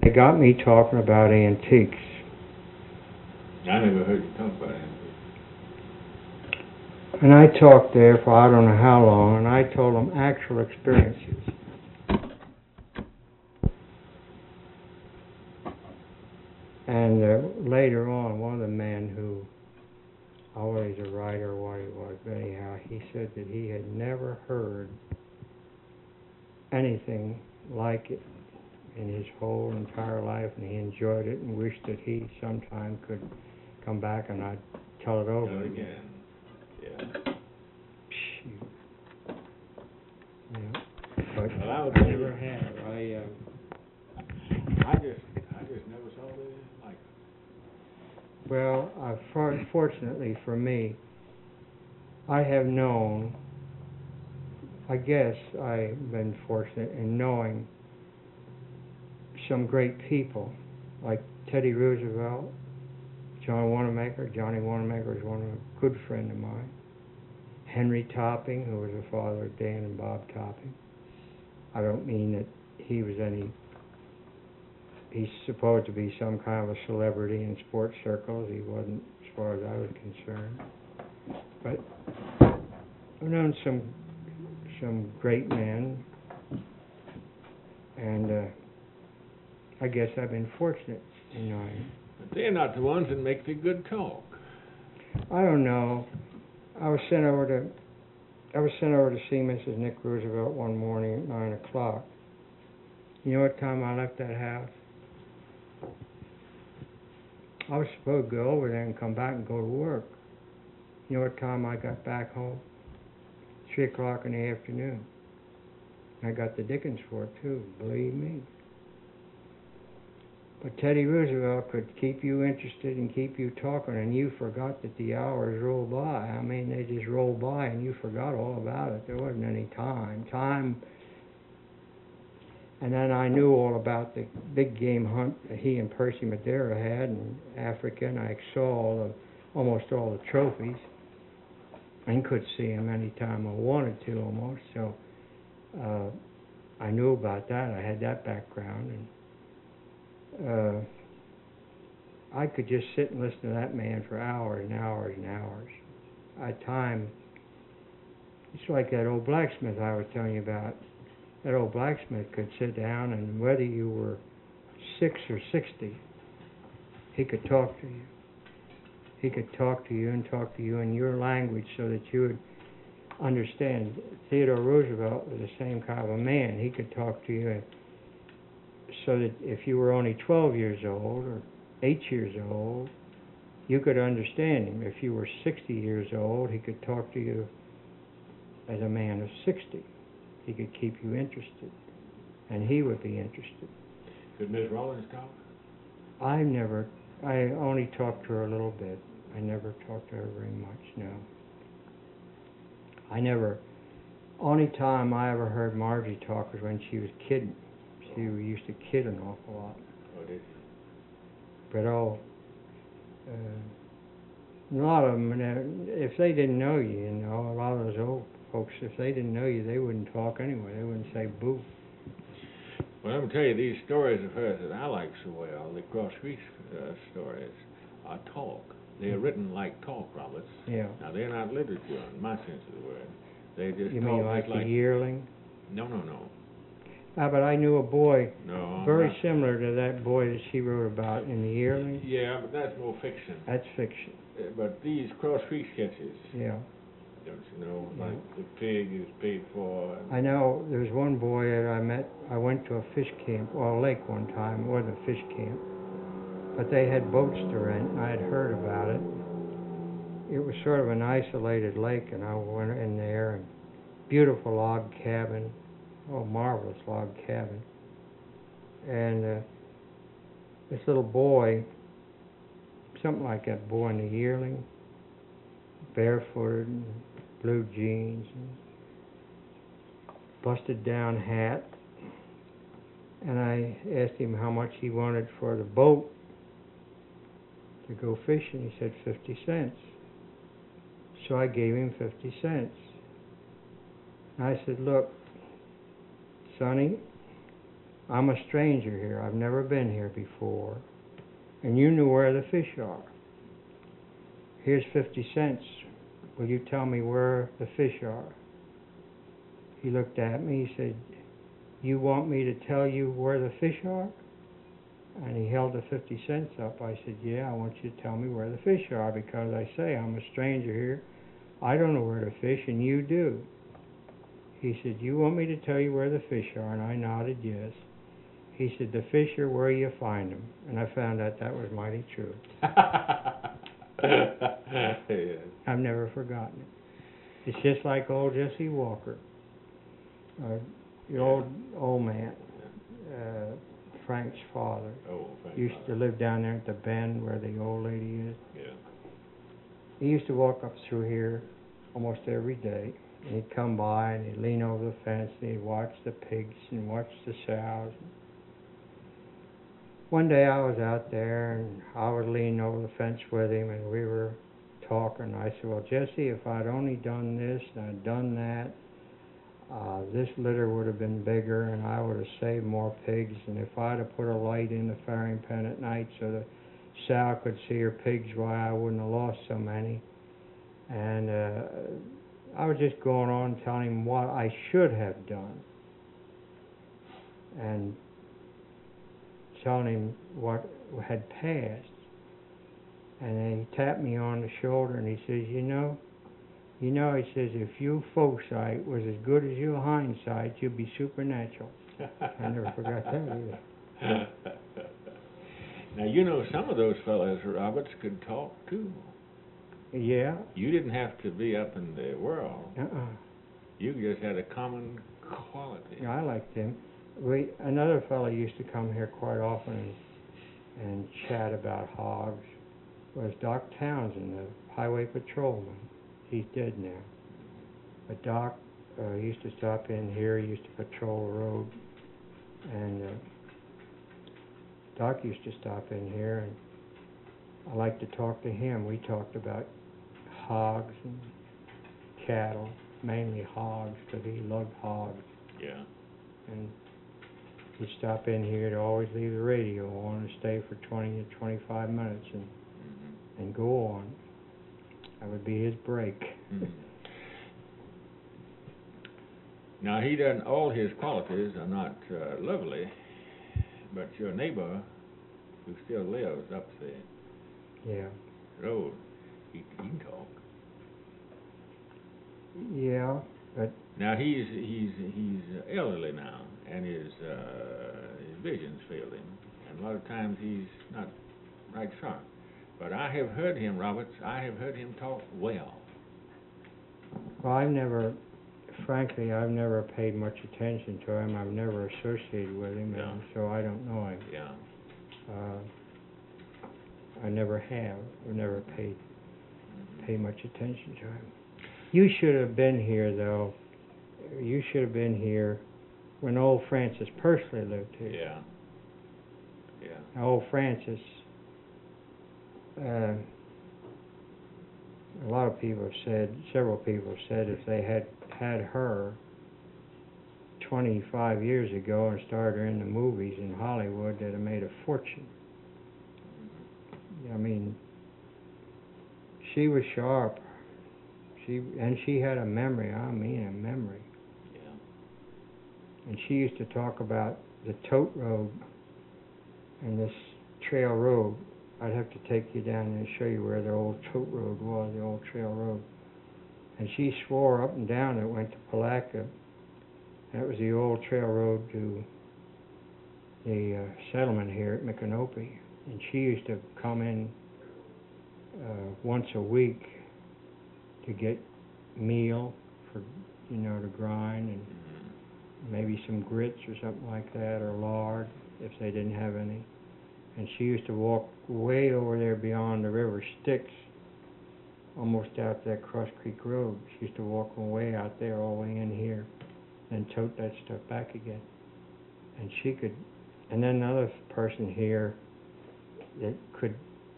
they got me talking about antiques. I never heard you talk about antiques. And I talked there for I don't know how long, and I told them actual experiences. And later on, one of the men who, always a writer, what he was, but anyhow, he said that he had never heard anything like it in his whole entire life, and he enjoyed it and wished that he sometime could come back and I'd tell it over again. Yeah. Shoot. Yeah. But Well, I would I never have. I just never saw anything like it. Well, fortunately for me, I have known, I guess I've been fortunate in knowing some great people, like Teddy Roosevelt, John Wanamaker. Johnny Wanamaker is a good friend of mine. Henry Topping, who was the father of Dan and Bob Topping. I don't mean that he was he's supposed to be some kind of a celebrity in sports circles. He wasn't, as far as I was concerned. But I've known some great men, and I guess I've been fortunate in knowing. But they're not the ones that make the good talk. I don't know. I was sent over to see Mrs. Nick Roosevelt one morning at 9 o'clock. You know what time I left that house? I was supposed to go over there and come back and go to work. You know what time I got back home? 3 o'clock in the afternoon. I got the dickens for it too, believe me. But Teddy Roosevelt could keep you interested and keep you talking, and you forgot that the hours rolled by. I mean, they just rolled by and you forgot all about it. There wasn't any time. And then I knew all about the big game hunt that he and Percy Madeira had in Africa, and I saw almost all the trophies and could see them anytime I wanted to almost. So I knew about that. I had that background, and I could just sit and listen to that man for hours and hours and hours. At time, it's like that old blacksmith I was telling you about. That old blacksmith could sit down, and whether you were 6 or 60, he could talk to you. He could talk to you in your language so that you would understand. Theodore Roosevelt was the same kind of a man. He could talk to you so that if you were only 12 years old or 8 years old, you could understand him. If you were 60 years old, he could talk to you as a man of 60. He could keep you interested, and he would be interested. Could Miss Rollins talk? I only talked to her a little bit. I never talked to her very much, no. Only time I ever heard Margie talk was when she was kidding. She used to kid an awful lot. Oh, did she? But a lot of them, if they didn't know you, a lot of those old folks, if they didn't know you, they wouldn't talk anyway. They wouldn't say boo. Well, let me tell you, these stories of hers that I like so well, the Cross Creek stories, are talk. They're written like talk, Roberts. Yeah. Now, they're not literature in my sense of the word. They just You talk mean like just the Yearling? No. But I knew a boy very not similar to that boy that she wrote about in the Yearling. Yeah, but that's more fiction. That's fiction. But these Cross Creek sketches, yeah. Don't you know, like the pig is paid for. I know there was one boy that I met. I went to a fish camp, a lake one time. It wasn't a fish camp, but they had boats to rent, and I had heard about it. It was sort of an isolated lake, and I went in there, and beautiful log cabin, marvelous log cabin. And this little boy, something like that boy in the Yearling, barefooted, and blue jeans, and busted down hat. And I asked him how much he wanted for the boat to go fishing. He said 50 cents. So I gave him 50 cents. And I said, look, Sonny, I'm a stranger here. I've never been here before. And you knew where the fish are. Here's 50 cents. Will you tell me where the fish are? He looked at me. He said, you want me to tell you where the fish are? And he held the 50 cents up. I said, yeah, I want you to tell me where the fish are, because I say I'm a stranger here. I don't know where to fish, and you do. He said, you want me to tell you where the fish are? And I nodded yes. He said, the fish are where you find them. And I found out that was mighty true. Yeah. I've never forgotten it. It's just like old Jesse Walker, the old man, Frank's father. Oh, Frank Used Father. to live down there at the bend where the old lady is. Yeah. He used to walk up through here almost every day. And he'd come by and he'd lean over the fence and he'd watch the pigs and watch the sows. One day I was out there and I was leaning over the fence with him and we were talking. I said, well, Jesse, if I'd only done this and I'd done that, this litter would have been bigger and I would have saved more pigs. And if I'd have put a light in the fairing pen at night so the sow could see her pigs, why, I wouldn't have lost so many. And I was just going on telling him what I should have done and telling him what had passed. And then he tapped me on the shoulder and he says, you know, he says, if your foresight was as good as your hindsight, you'd be supernatural. I never forgot that either. Now, you know, some of those fellows, Roberts, could talk too. Yeah. You didn't have to be up in the world. Uh-uh. You just had a common quality. I liked him. Another fellow used to come here quite often and chat about hogs was Doc Townsend, the highway patrolman. He's dead now. But Doc used to stop in here. He used to patrol the road. And Doc used to stop in here, and I liked to talk to him. We talked about hogs and cattle, mainly hogs, because he loved hogs. Yeah. And he'd stop in here to always leave the radio on and stay for 20 to 25 minutes and go on. That would be his break. Mm-hmm. Now, he doesn't, all his qualities are not lovely, but your neighbor, who still lives up the road, he can talk. Yeah, but now he's elderly now, and his vision's failed him, and a lot of times he's not right sharp. But I have heard him, Roberts. I have heard him talk well. Well, frankly, I've never paid much attention to him. I've never associated with him, Yeah. and so I don't know him. Yeah. I never have. I've never paid much attention to him. You should have been here, though. You should have been here when old Francis Pursley lived here. Yeah. Yeah. Now, old Francis, a lot of people have said, several people have said, if they had her 25 years ago and started her in the movies in Hollywood, they'd have made a fortune. I mean, she was sharp. She had a memory. I mean, a memory. Yeah. And she used to talk about the tote road and this trail road. I'd have to take you down there and show you where the old tote road was, the old trail road. And she swore up and down it went to Palatka. That was the old trail road to the settlement here at Micanopy. And she used to come in once a week to get meal for, to grind, and maybe some grits or something like that, or lard if they didn't have any. And she used to walk way over there beyond the river Styx, almost out that Cross Creek Road. She used to walk way out there, all the way in here, and tote that stuff back again. And she could, and then another person here that could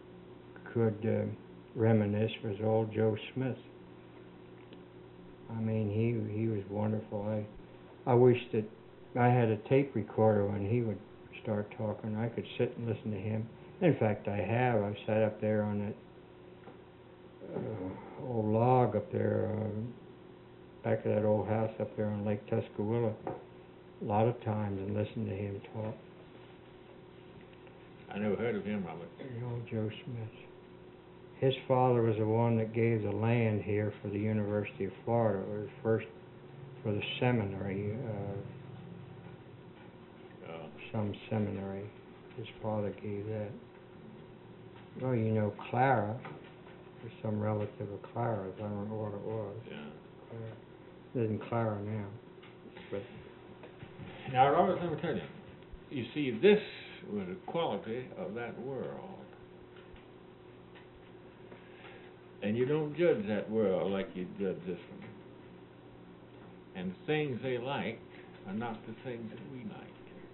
reminisce was old Joe Smith. I mean, he was wonderful. I wish that I had a tape recorder when he would start talking. I could sit and listen to him. In fact, I have. I've sat up there on that old log up there, back of that old house up there on Lake Tuscaloosa, a lot of times and listened to him talk. I never heard of him, Robert. The old Joe Smith. His father was the one that gave the land here for the University of Florida. It was first for the seminary, some seminary. His father gave that. Well, you know Clara, or some relative of Clara's. I don't know what it was. Yeah. It isn't Clara now. But Now, Robert, let me tell you. You see, this was the quality of that world. And you don't judge that world like you judge this one. And the things they liked are not the things that we like.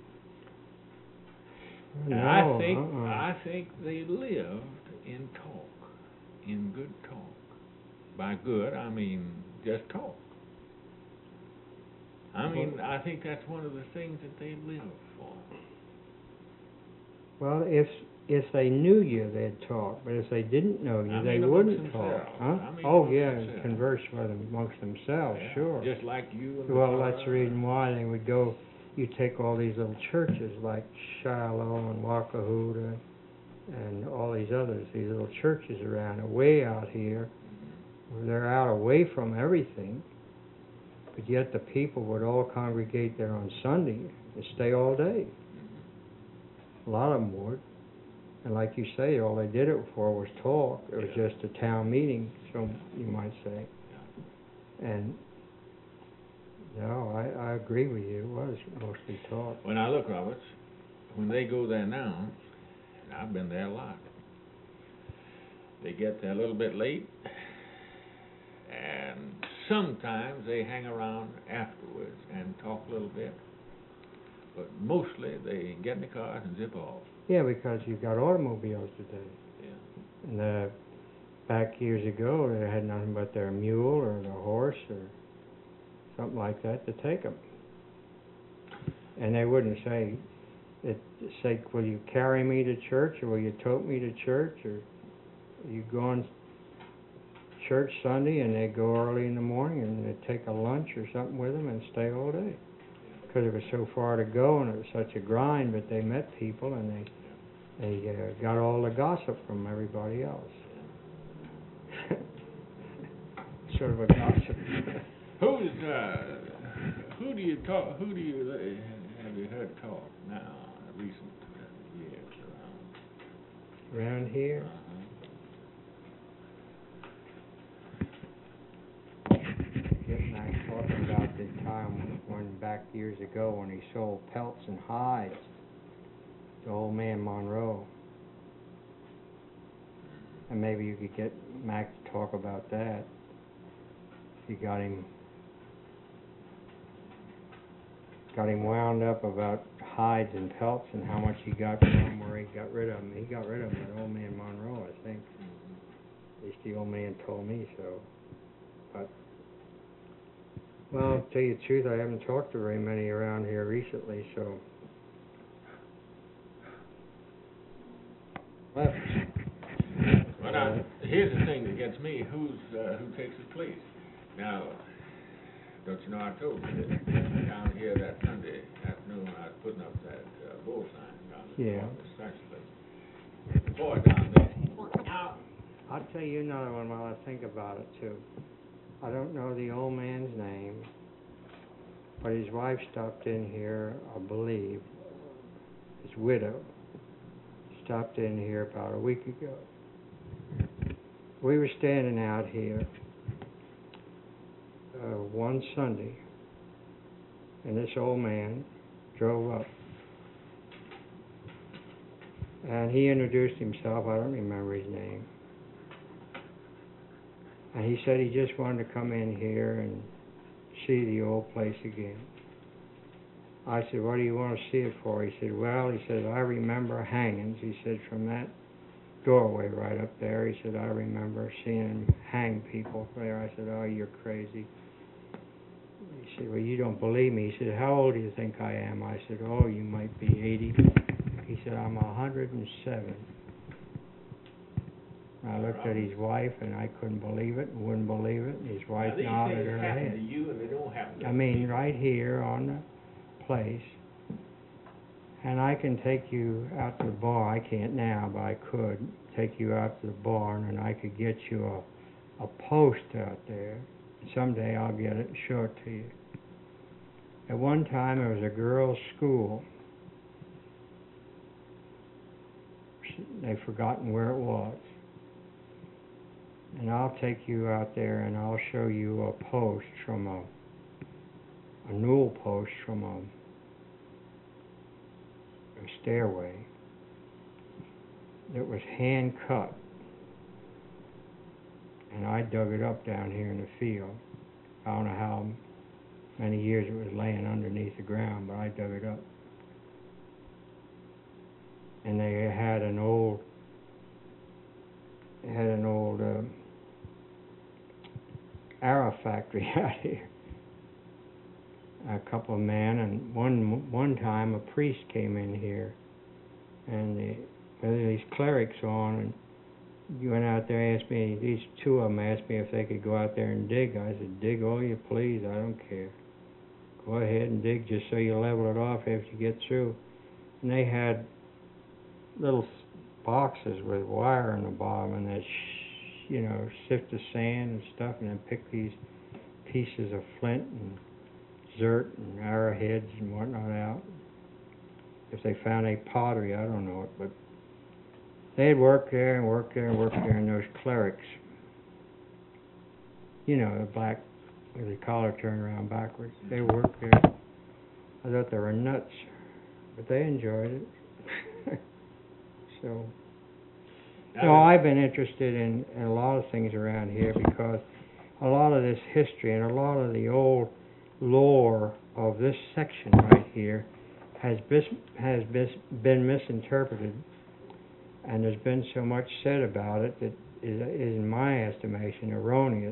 And no, I think they lived in talk, in good talk. By good, I mean just talk. I think that's one of the things that they lived for. Well, if they knew you, they'd talk. But if they didn't know you, they wouldn't talk. Huh? Converse with them amongst themselves, Yeah, sure. just like you and Well, that's the reason why they would go. You take all these little churches like Shiloh and Wakahuta and all these others, these little churches around, way out here, where they're out away from everything, but yet the people would all congregate there on Sunday and stay all day. A lot of them would. And like you say, all they did it for was talk. It was just a town meeting, so you might say. And no, I agree with you. It was mostly talk. When I look, Roberts, when they go there now, and I've been there a lot, they get there a little bit late, and sometimes they hang around afterwards and talk a little bit. But mostly they get in the cars and zip off. Yeah, because you've got automobiles today. Yeah. And back years ago, they had nothing but their mule or their horse or something like that to take them. And they wouldn't say, will you carry me to church, or will you tote me to church, or you go on church Sunday, and they go early in the morning and they take a lunch or something with them and stay all day. Because it was so far to go and it was such a grind, but they met people and they got all the gossip from everybody else. Sort of a gossip. Who do you have you heard talk now, recent years around? Around here? Getting back talking about the time when back years ago when he sold pelts and hides to old man Monroe. And maybe you could get Mac to talk about that. You got him wound up about hides and pelts and how much he got from him, where he got rid of them. He got rid of them at old man Monroe, I think. At least the old man told me so. But well, to tell you the truth, I haven't talked to very many around here recently, so. Well, now, here's the thing that gets me: who takes his place? Now, don't you know I told you that down here that Sunday afternoon I was putting up that bull sign down the place. The boy down there. Now, I'll tell you another one while I think about it too. I don't know the old man's name, but his wife stopped in here, I believe, his widow, stopped in here about a week ago. We were standing out here one Sunday, and this old man drove up. And he introduced himself. I don't remember his name. And he said he just wanted to come in here and see the old place again. I said, what do you want to see it for? He said, well, he said, I remember hangings. He said, from that doorway right up there, he said, I remember seeing him hang people there. I said, oh, you're crazy. He said, well, you don't believe me. He said, how old do you think I am? I said, oh, you might be 80. He said, I'm 107. I looked at his wife, and I couldn't believe it, and wouldn't believe it, and his wife nodded her happen head. to you, and they don't happen to I mean, right here on the place. And I can take you out to the bar. I can't now, but I could take you out to the barn, and I could get you a post out there. Someday I'll get it and show it to you. At one time, there was a girls' school. They've forgotten where it was. And I'll take you out there, and I'll show you a post from a newel post from a stairway that was hand cut, and I dug it up down here in the field. I don't know how many years it was laying underneath the ground, but I dug it up. And they had an old arrow factory out here. A couple of men, and one time a priest came in here, and these clerics on, and you went out there and asked me, these two of them asked me if they could go out there and dig. I said, dig all you please, I don't care. Go ahead and dig just so you level it off after you get through. And they had little boxes with wire in the bottom, and that sift the sand and stuff, and then pick these pieces of flint and dirt and arrowheads and whatnot out. If they found any pottery, I don't know it, but they'd work there and work there and work there, and those clerics, the black with the collar turned around backwards, they worked there. I thought they were nuts, but they enjoyed it. So I've been interested in a lot of things around here, because a lot of this history and a lot of the old lore of this section right here has been misinterpreted, and there's been so much said about it that is in my estimation, erroneous.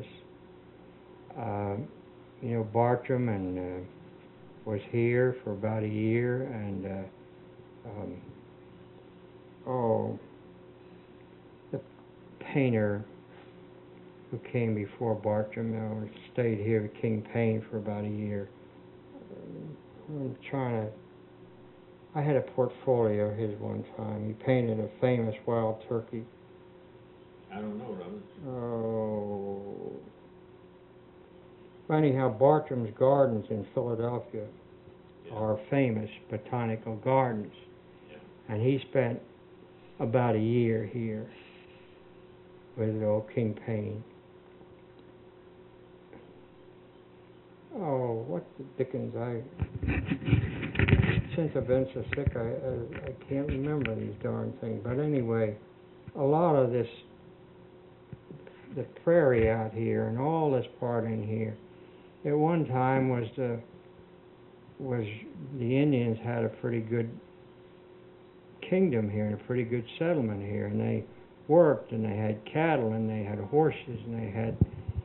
Bartram and was here for about a year, and the painter who came before Bartram stayed here with King Payne for about a year. I had a portfolio of his one time. He painted a famous wild turkey. I don't know, Robert. Oh. Anyhow, Bartram's Gardens in Philadelphia are famous botanical gardens. Yeah. And he spent about a year here with old King Payne. Oh, what the dickens, since I've been so sick, I can't remember these darn things. But anyway, a lot of this, the prairie out here and all this part in here, at one time was the Indians had a pretty good kingdom here and a pretty good settlement here, and they worked, and they had cattle, and they had horses, and they had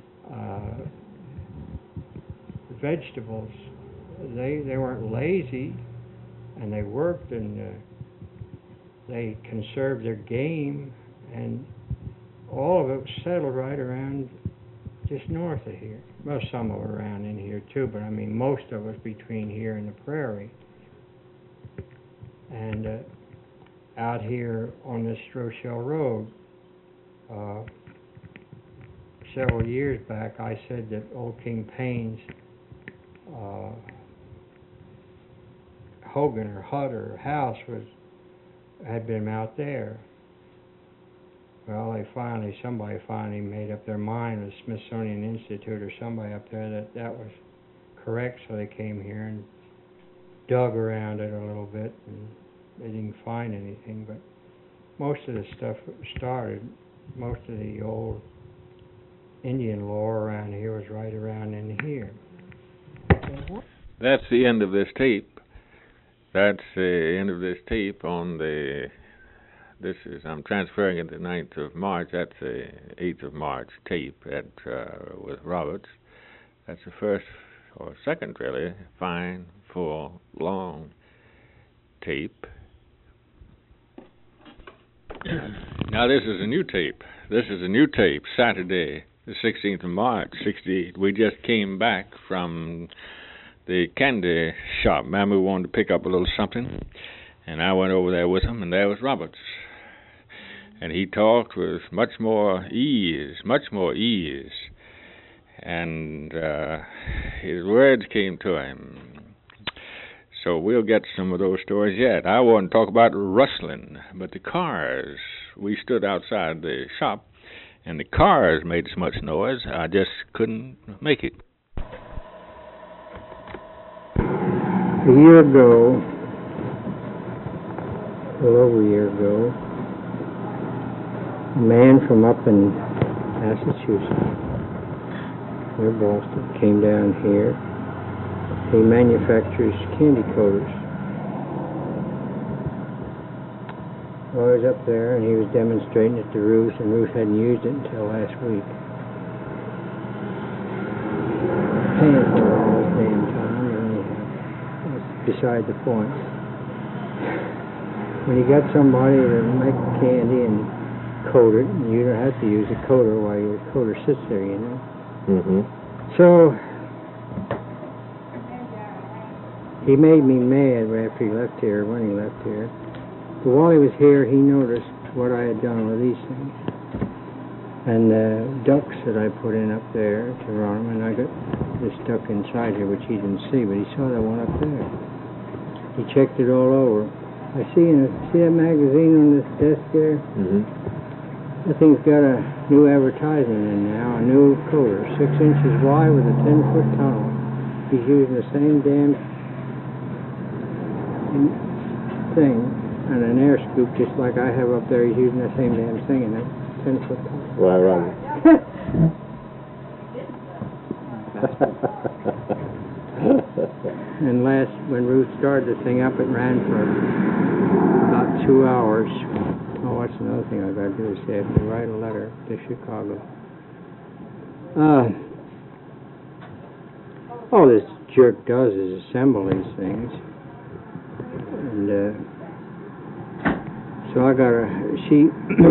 vegetables. They weren't lazy, and they worked, and they conserved their game, and all of it was settled right around just north of here. Well, some of it around in here too, but I mean most of it was between here and the prairie. And out here on this Rochelle Road, several years back, I said that old King Payne's Hogan or hut or house had been out there. Well, somebody finally made up their mind, the Smithsonian Institute or somebody up there, that was correct, so they came here and dug around it a little bit, and they didn't find anything, but most of the stuff most of the old Indian lore around here was right around in here. That's the end of this tape. That's the end of this tape on the... I'm transferring it the 9th of March. That's the 8th of March tape with Roberts. That's the first or second really fine, full, long tape. Now this is a new tape. This is a new tape, Saturday, the 16th of March, 68. We just came back from the candy shop. Mammy wanted to pick up a little something, and I went over there with him, and there was Roberts. And he talked with much more ease, and his words came to him. So we'll get some of those stories yet. I want to talk about rustling, but the cars, we stood outside the shop, and the cars made so much noise, I just couldn't make it. A year ago, a little over a year ago, a man from up in Massachusetts, near Boston, came down here. He manufactures candy coaters. Well, I was up there, and he was demonstrating it to Ruth, and Ruth hadn't used it until last week. Paying for it all this damn time, and that's beside the point. When you got somebody to make candy and coat it, and you don't have to use a coater while your coater sits there, you know. Mm-hmm. So he made me mad after he left here, when he left here. But while he was here, he noticed what I had done with these things. And the ducks that I put in up there to run them, and I got this duck inside here, which he didn't see, but he saw that one up there. He checked it all over. I see that magazine on this desk there? Mm-hmm. That thing's got a new advertisement in now, a new coater, 6 inches wide with a 10-foot tunnel. He's using the same damn thing and an air scoop just like I have up there. He's using the same damn thing in that 10-foot tunnel. Why, Robert? And when Ruth started the thing up, it ran for about 2 hours. Oh, that's another thing I've got to do is have to write a letter to Chicago. All this jerk does is assemble these things. And so I got she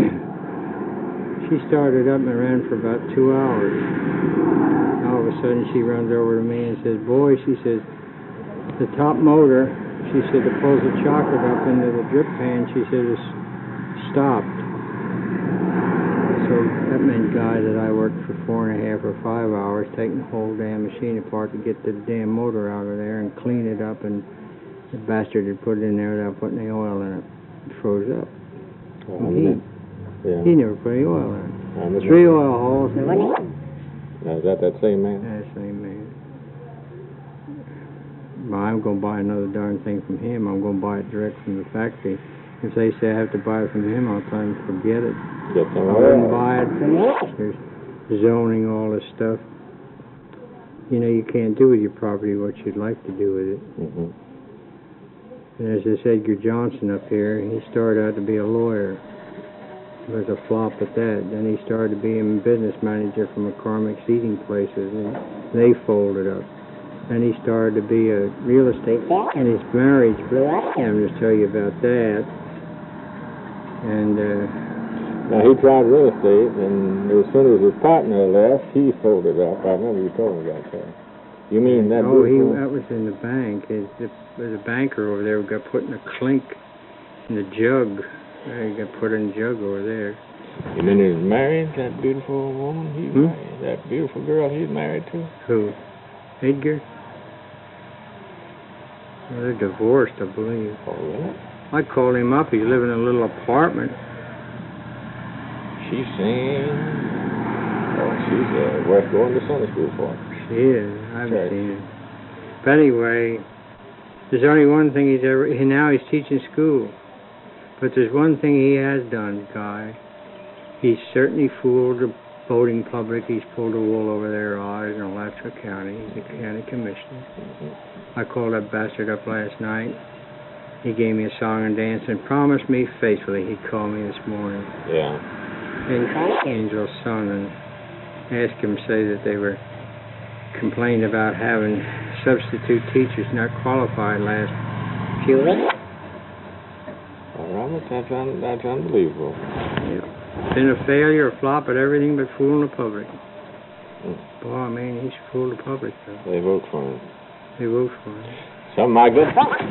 started up and ran for about 2 hours. All of a sudden she runs over to me and says, "Boy," she says, "the top motor," she said, "that pulls the chocolate up into the drip pan," she said, "is stopped." So that meant, guy, that I worked for 4.5 or 5 hours taking the whole damn machine apart to get the damn motor out of there and clean it up, and the bastard had put it in there without putting any oil in it. It froze up. He never put any oil in it. 3 oil holes. Now, is that same man? Yeah, same man. Well, I'm going to buy another darn thing from him. I'm going to buy it direct from the factory. If they say I have to buy it from him, I'll tell him to forget it. Get some I wouldn't buy it. There's zoning, all this stuff. You know, you can't do with your property what you'd like to do with it. Mm-hmm. And there's this Edgar Johnson up here. He started out to be a lawyer. He was a flop at that. Then he started to be a business manager for McCormick's Eating Places, and they folded up. Then he started to be a real estate, and his marriage blew up. I'm just tell you about that. And now, he tried real estate, and as soon as his partner left, he folded up. I remember you told me about that. You mean that? Oh, that was in the bank. There's a banker over there who got put in a clink in the jug. He got put in a jug over there. You mean he's married, that beautiful woman? He's married, that beautiful girl he's married to? Who? Edgar? Well, they're divorced, I believe. Oh, really? I called him up. He's living in a little apartment. She's singing. Oh, she's worth going to Sunday school for. She is. I haven't seen her. But anyway, there's only one thing now he's teaching school. But there's one thing he has done, Guy. He's certainly fooled the voting public. He's pulled the wool over their eyes in Alachua County. He's a county commissioner. I called that bastard up last night. He gave me a song and dance and promised me faithfully he'd call me this morning. Yeah. And Angel's son, and asked him to say that they were complained about having substitute teachers not qualified last few weeks. Well, Robert, that's unbelievable. Been a failure, a flop at everything but fooling the public. Mm. Boy, I mean, he's fooled the public, though. They vote for him. They vote for him. Some of my good friends.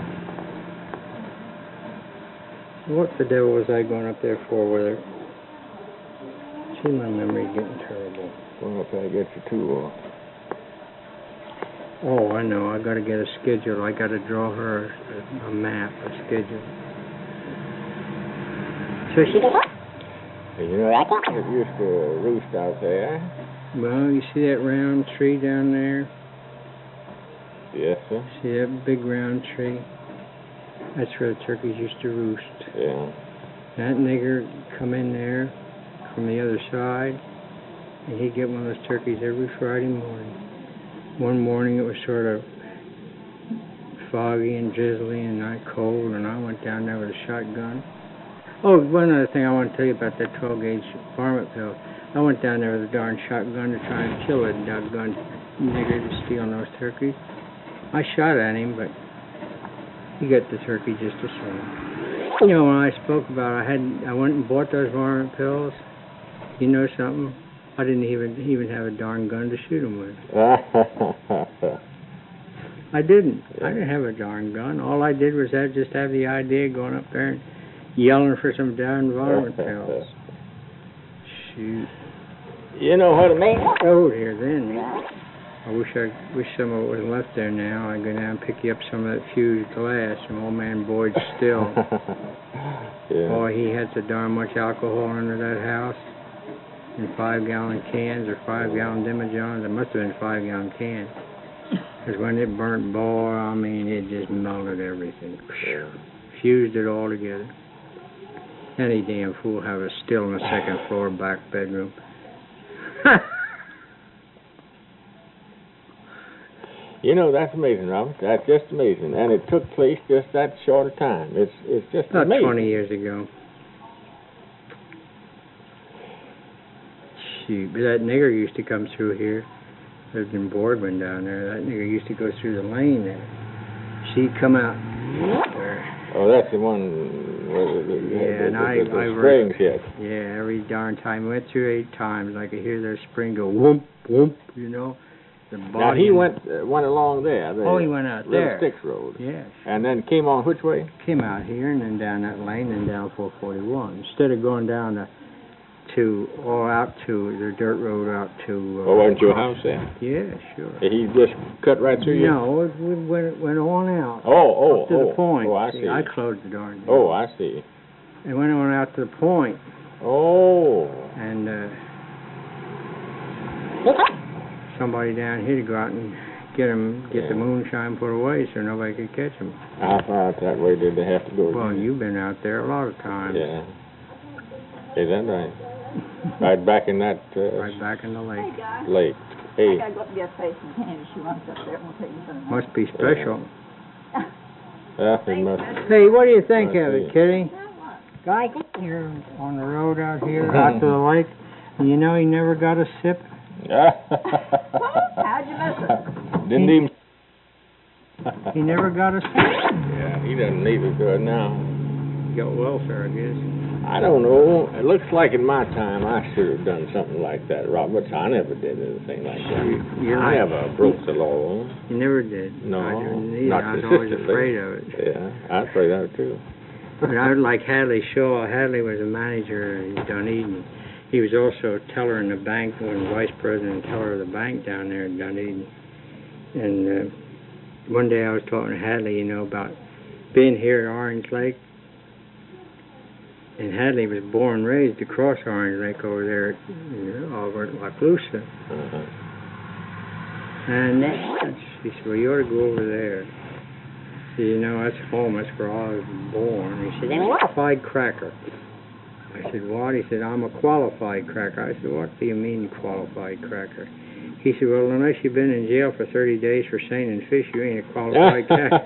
What the devil was I going up there for with her? See, my memory's getting terrible. Well, if I get your tool. Oh, I know. I got to get a schedule. I got to draw her a map, a schedule. So she... You know, it used to roost out there. Well, you see that round tree down there? Yes, sir. See that big round tree? That's where the turkeys used to roost. Yeah. That nigger come in there from the other side, and he'd get one of those turkeys every Friday morning. One morning it was sort of foggy and drizzly and not cold, and I went down there with a shotgun. Oh, one other thing I want to tell you about that 12-gauge varmint pill. I went down there with a darn shotgun to try and kill that doggone nigger to stealing those turkeys. I shot at him, but he got the turkey just the same. You know, when I spoke about I went and bought those varmint pills. You know something? I didn't even have a darn gun to shoot him with. I didn't. I didn't have a darn gun. All I did was just have the idea of going up there and yelling for some darn varmint pills. Shoot. You know what I mean? Oh, here then. I wish some of it was left there now. I'd go down and pick you up some of that fused glass from old man Boyd's still. Yeah. Boy, he had so darn much alcohol under that house. In 5-gallon cans or 5-gallon demijohns. It must have been 5-gallon cans. Because when it burnt, boy, I mean, it just melted everything. Fused it all together. Any damn fool have a still in the second floor back bedroom. You know, that's amazing, Robert. That's just amazing. And it took place just that short a time. It's just About amazing. 20 years ago. Shoot, but that nigger used to come through here. Lived in Boardman down there. That nigger used to go through the lane there. She'd come out there. Oh, that's the one where the springs hit. Yeah, every darn time. Went through 8 times. I could hear their spring go whoomp, whoomp, you know. Now, he went along there. He went out there. Little Sticks Road. Yes. And then came on which way? Came out here and then down that lane and down 441. Instead of going down out to the dirt road out to... wasn't your house there? Yeah, sure. He just cut right through you? No, it went on out. Oh, to the point. Oh, I see. I closed the darn door. Oh, I see. It went on out to the point. Oh. And somebody down here to go out and get the moonshine put away so nobody could catch them. How far out that way did they have to go? Well, you've been out there a lot of times. Yeah. Is that right? Right back in that... right back in the lake. Hey, guys. Lake. Hey. I gotta go up and get a face and candy. She wants up there. We'll take you for the night. Must be special. It must... Hey, what do you think of see. it, Kitty? Guy, you're on the road out here, out to the lake, and you know he never got a sip? How'd you miss it? Didn't even... He never got a sip. Yeah, he doesn't need it good now. He got welfare, I guess. I don't know. It looks like in my time I should have done something like that, Robert. I never did anything like that. I never broke the law. You never did. No, I didn't either. not I was always consistently. afraid of it. Yeah, I was afraid of it too. But I would like Hadley Shaw. Hadley was a manager in Dunedin. He was also a teller in the bank, was vice president and teller of the bank down there in Dunedin. And one day I was talking to Hadley, you know, about being here at Orange Lake. And Hadley was born and raised across Orange Lake over there, over at La Clusa. And he said, well, you ought to go over there. I said, you know, that's home, that's where I was born. He said, I'm a qualified cracker. I said, what? He said, I'm a qualified cracker. I said, what do you mean qualified cracker? He said, well, unless you've been in jail for 30 days for seining fish, you ain't a qualified cracker.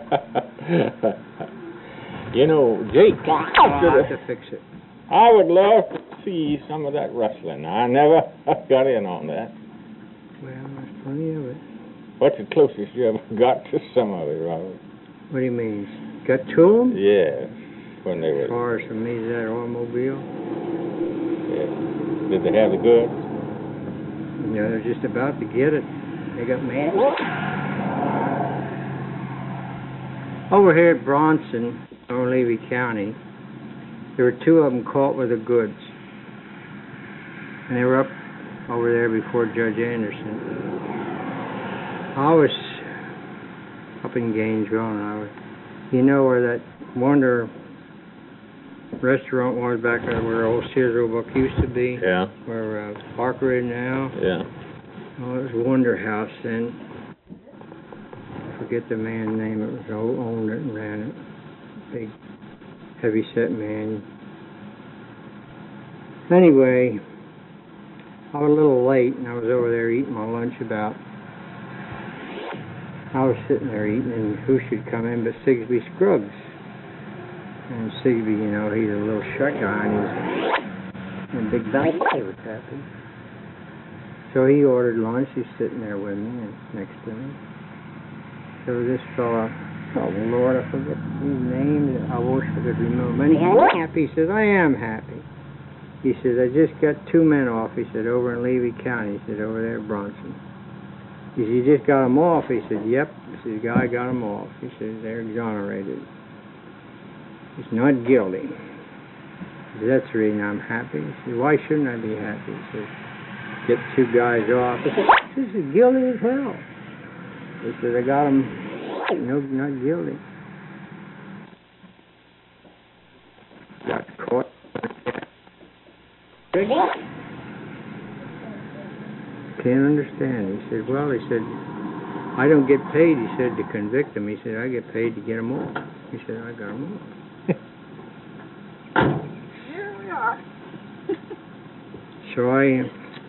You know, Jake, I'll have to fix it. I would love to see some of that wrestling. I never got in on that. Well, there's plenty of it. What's the closest you ever got to some of it, Robert? What do you mean? Got to 'em? Yeah, when they As were. far as from me, that automobile? Yeah. Did they have the goods? You know, they're just about to get it. They got mad. Over here at Bronson, over Levy County, there were two of them caught with the goods. And they were up over there before Judge Anderson. I was up in Gainesville, and you know where that Wonder restaurant was back there where old Sears Roebuck used to be? Yeah. Where Parker is now? Yeah. Oh, it was Wonder House then. I forget the man's name. It was owned it and ran it. Big, heavy-set man. Anyway, I was a little late, and I was over there eating my lunch about. I was sitting there eating, and who should come in but Sigsbee Scruggs. And Sigsbee, you know, he's a little shut guy, and he's a big belly was happy. So he ordered lunch. He's sitting there with me and next to me. So this fella, oh Lord, I forget his name. I wish I could remember. And he's happy. He says, I am happy. He says, I just got 2 men off. He said, over in Levy County. He said, over there at Bronson. He said, you just got them off? He said, yep. He said, the guy got them off. He said, they're exonerated. He's not guilty. He said, that's the reason I'm happy. He said, why shouldn't I be happy? He said, get 2 guys off. He said, this is guilty as hell. He said, I got him, no, not guilty. Got caught. Can't understand. He said, well, he said, I don't get paid, he said, to convict them. He said, I get paid to get them off. He said, I got them off. Here we are. So I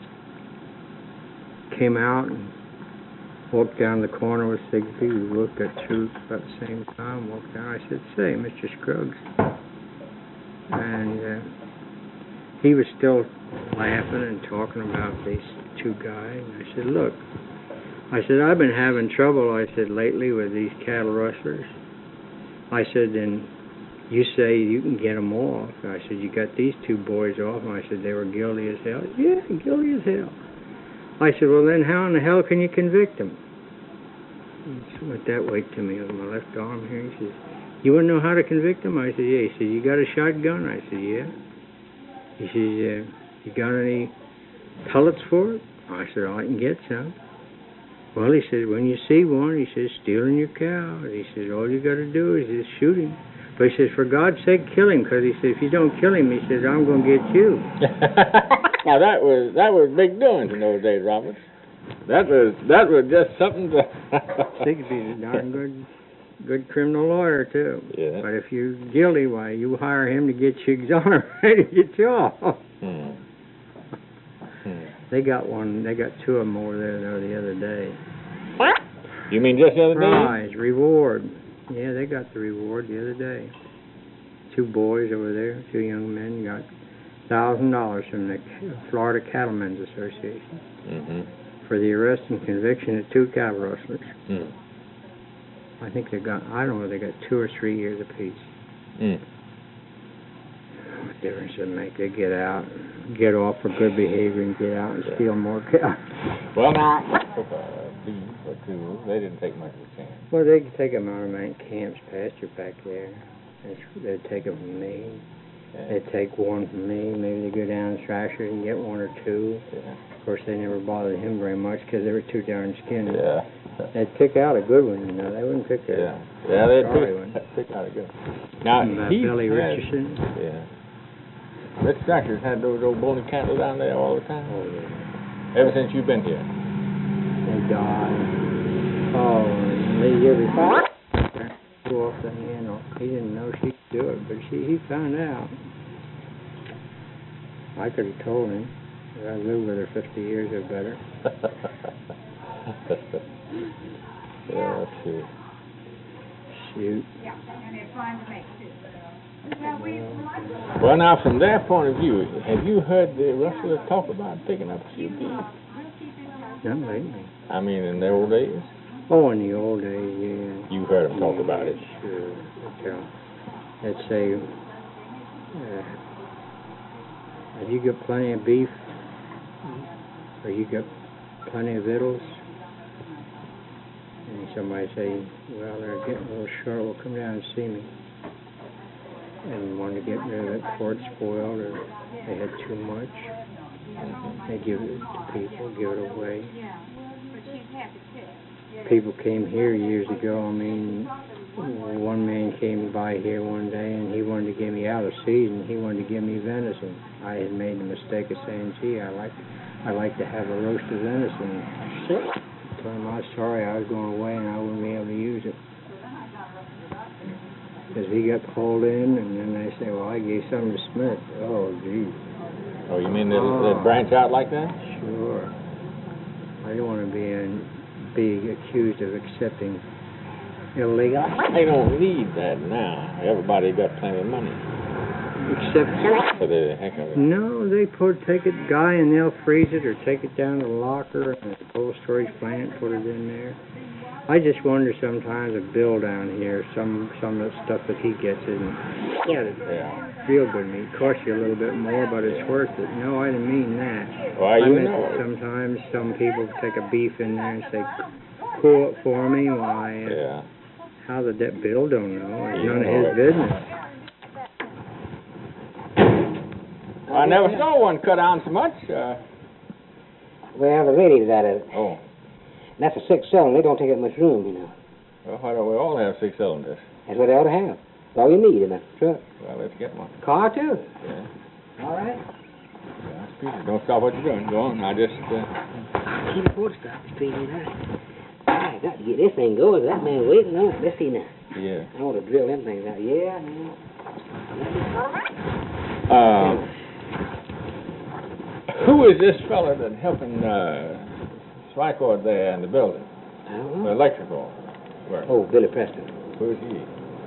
came out and walked down the corner with Sigsbee. We looked at Truth about the same time. Walked down. I said, say, Mr. Scruggs. And he was still laughing and talking about these 2 guys. And I said, look, I said, I've been having trouble, I said, lately with these cattle rustlers. I said, and you say you can get them off. I said, you got these 2 boys off. And I said, they were guilty as hell. Yeah, guilty as hell. I said, well, then how in the hell can you convict them? He went that way to me on my left arm here. He says, you want to know how to convict them? I said, yeah. He said, you got a shotgun? I said, yeah. He says, you got any pellets for it? I said, I can get some. Well, he said, when you see one, he says, stealing your cow. He says, all you got to do is just shoot him. But he says, for God's sake, kill him, because he said, if you don't kill him, he says, I'm going to get you. Now that was big doings in those days, Robert. That was just something to. Sigsbee's a darn good criminal lawyer too. Yeah. But if you're guilty, why you hire him to get you exonerated, get you off. They got 2 of them over there the other day. You mean just the other day? Prize, reward. Yeah, they got the reward the other day. 2 boys over there, 2 young men got $1,000 from the Florida Cattlemen's Association for the arrest and conviction of 2 cattle rustlers. I think they got, I don't know, they got 2 or 3 years apiece. What difference does it make? They get out, get off for good behavior and get out and steal more cows. Well, now, took a beef or 2. They didn't take much of a chance. Well, they could take them out of my camp's pasture back there. They'd take them from me. Yeah. They'd take 1 from me. Maybe they go down to Thrasher and get 1 or 2. Yeah. Of course, they never bothered him very much because they were too darn skinny. Yeah. They'd pick out a good one, you know. They wouldn't pick a they'd sorry one. pick out a good one. Now, Billy Richardson. Yeah. Rich Thrasher's had those old bony cattle down there all the time. Oh, yeah. Ever since you've been here. They died. Oh, the year before. Go off the handle. He didn't know she could do it, but he found out. I could have told him. I lived with her 50 years or better. Yeah, shoot. Shoot. Yeah, and they're trying to make it. Well, now, from their point of view, have you heard the rustlers talk about picking up a few beef? Not lately. I mean, in the old days? Oh, in the old days, yeah. You've heard them talk about it. Sure. Let's say, have you got plenty of beef? Or you got plenty of victuals? And somebody say, well, they're getting a little short, well, come down and see me. And want to get rid of it before it's spoiled or they had too much. They give it to people, give it away. People came here years ago. I mean, one man came by here one day and he wanted to give me out of season. He wanted to give me venison. I had made the mistake of saying, gee, I like to have a roast of venison. I told him I was sorry I was going away and I wouldn't be able to use it. Because he got called in and then they say, well, I gave something to Smith. Oh, gee. Oh, you mean they branch out like that? Sure. I don't want to be accused of accepting illegal. They don't need that now. Everybody got plenty of money. Except For the heck of it. no, they take it, guy, and they'll freeze it or take it down to the locker and the cold storage plant, put it in there. I just wonder sometimes a bill down here, some of the stuff that he gets isn't real good meat. Costs you a little bit more, but it's worth it. No, I didn't mean that. Why, I you meant know. that sometimes some people take a beef in there and say, cool it for me. Why? Yeah. How did that bill don't know? It's You none of know his it. business. I never saw one cut down so much. Well, the radiator's out of it. Oh. And that's a 6-cylinder. They don't take up much room, you know. Well, why don't we all have 6 cylinders? That's what they ought to have. That's all you need in a truck. Well, let's get one. Car, too. Yeah. All right. Yeah, Peter, don't stop what you're doing. Go on. I just, I can't afford to stop the street in there. I got to get this thing going. That man waiting on it. Let's see now. yeah. I want to drill them things out. Yeah. Who is this fella that's helping Swycord there in the building? I don't The know. electrical work. Oh, Billy Preston. Who is he?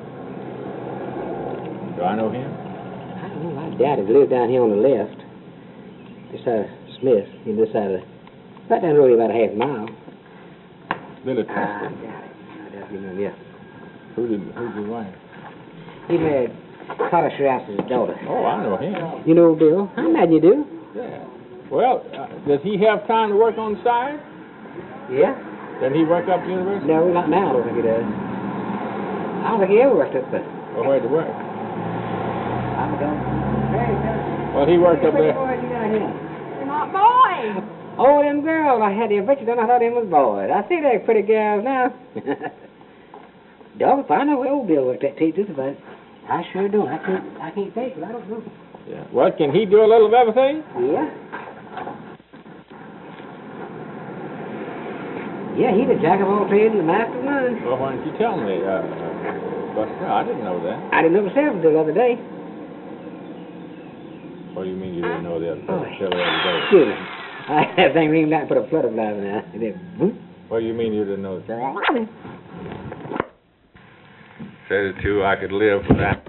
Do I know him? I don't know. I doubt it. He lives down here on the left. This side of Smith. This side of right down the road about a half mile. Billy I Preston. doubt it. I doubt you know, yeah. Who's his wife? He married Carter Strauss's daughter. Oh, I know him. You know Bill? I imagine you do. Yeah. Well, does he have time to work on the side? Yeah? Doesn't he work up at the university? No, not now. I don't think he does. I don't think he ever worked up there. Well, where'd he work? I don't know. Well, he worked up there. They're not boys. Oh, them girls. I had the impression that I thought them was boys. I see they're pretty girls now. Dog, if I know where old Bill worked at, tell you the truth about it. I sure don't. I can't say, but I don't know. Yeah. Well, can he do a little of everything? Yeah? Yeah, he's a jack of all trades and a master of none. Well, why didn't you tell me, Buster? I didn't know that. I didn't know myself until the other day. What do you mean you didn't know the other Oh, until the other day? Sure. I had things reamed out and put a flood of live in there. And then, whoop. What do you mean you didn't know that? Said it too, I could live with that.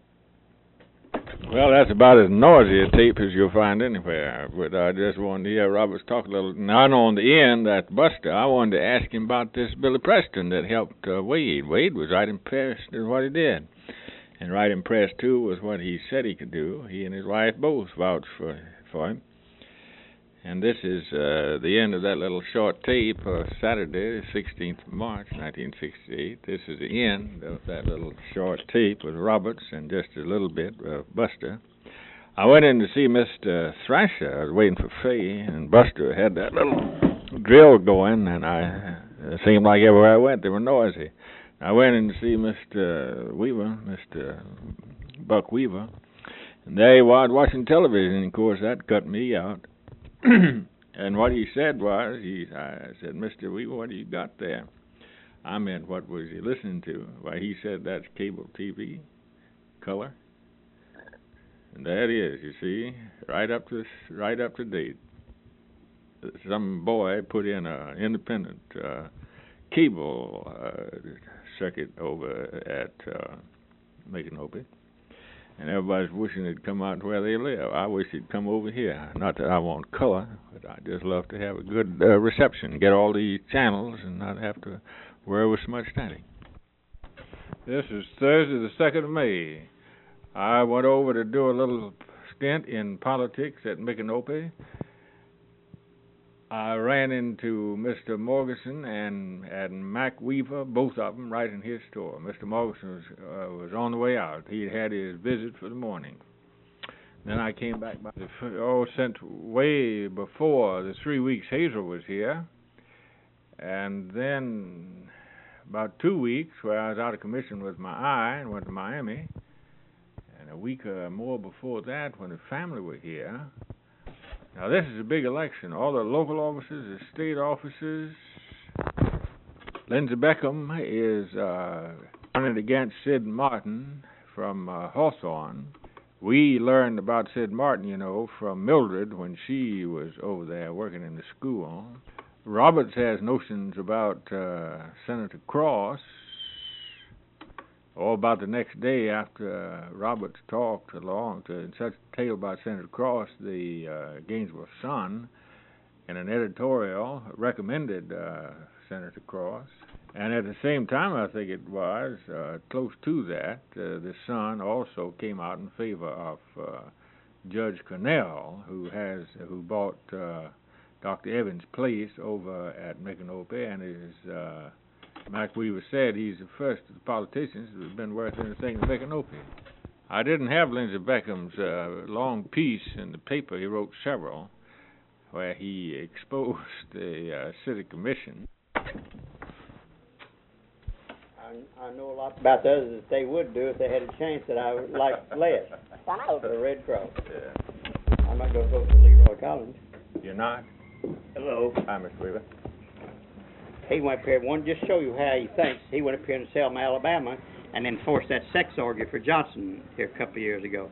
Well, that's about as noisy a tape as you'll find anywhere. But I just wanted to hear Roberts talk a little. Now, on the end, that Buster, I wanted to ask him about this Billy Preston that helped Wade. Wade was right impressed with what he did. And right impressed, too, with what he said he could do. He and his wife both vouched for him. And this is the end of that little short tape of Saturday, the 16th of March, 1968. This is the end of that little short tape with Roberts and just a little bit of Buster. I went in to see Mr. Thrasher. I was waiting for Fay, and Buster had that little drill going, and it seemed like everywhere I went, they were noisy. I went in to see Mr. Weaver, Mr. Buck Weaver, and there he was watching television, and of course that cut me out. And what he said was, I said, Mr. Weaver, what do you got there? I meant, what was he listening to? Why, he said, that's cable TV, color. And there it is, you see, right up to date. Some boy put in an independent cable circuit over at Macon-Opie. And everybody's wishing it'd come out where they live. I wish it'd come over here. Not that I want color. but I just love to have a good reception, get all the channels, and not have to worry with so much static. This is Thursday, the 2nd of May. I went over to do a little stint in politics at Micanopy. I ran into Mr. Morgeson and Mac Weaver, both of them, right in his store. Mr. Morgeson was on the way out. He had his visit for the morning. Then I came back by since way before the 3 weeks Hazel was here. And then about 2 weeks where I was out of commission with my eye and went to Miami. And a week or more before that when the family were here. Now this is a big election. All the local offices, the state offices. Lindsey Beckham is running against Sid Martin from Hawthorne. We learned about Sid Martin, you know, from Mildred when she was over there working in the school. Roberts has notions about Senator Cross. All about the next day after Roberts talked along to such a tale about Senator Cross, the Gainesville Sun, in an editorial, recommended Senator Cross. And at the same time, I think it was, close to that, the Sun also came out in favor of Judge Cornell, who bought Dr. Evans' place over at Micanopy, and is Mac Weaver said he's the first of the politicians who's been worth anything in Micanopy. I didn't have Lindsey Beckham's long piece in the paper. He wrote several where he exposed the city commission. I know a lot about the others that they would do if they had a chance that I would like less. For the Red Cross. Yeah. I'm not going to vote for Leroy Collins. You're not? Hello. Hi, Mr. Weaver. He went up here, wanted to just show you how he thinks. He went up here in Selma, Alabama, and enforced that sex orgy for Johnson here a couple of years ago.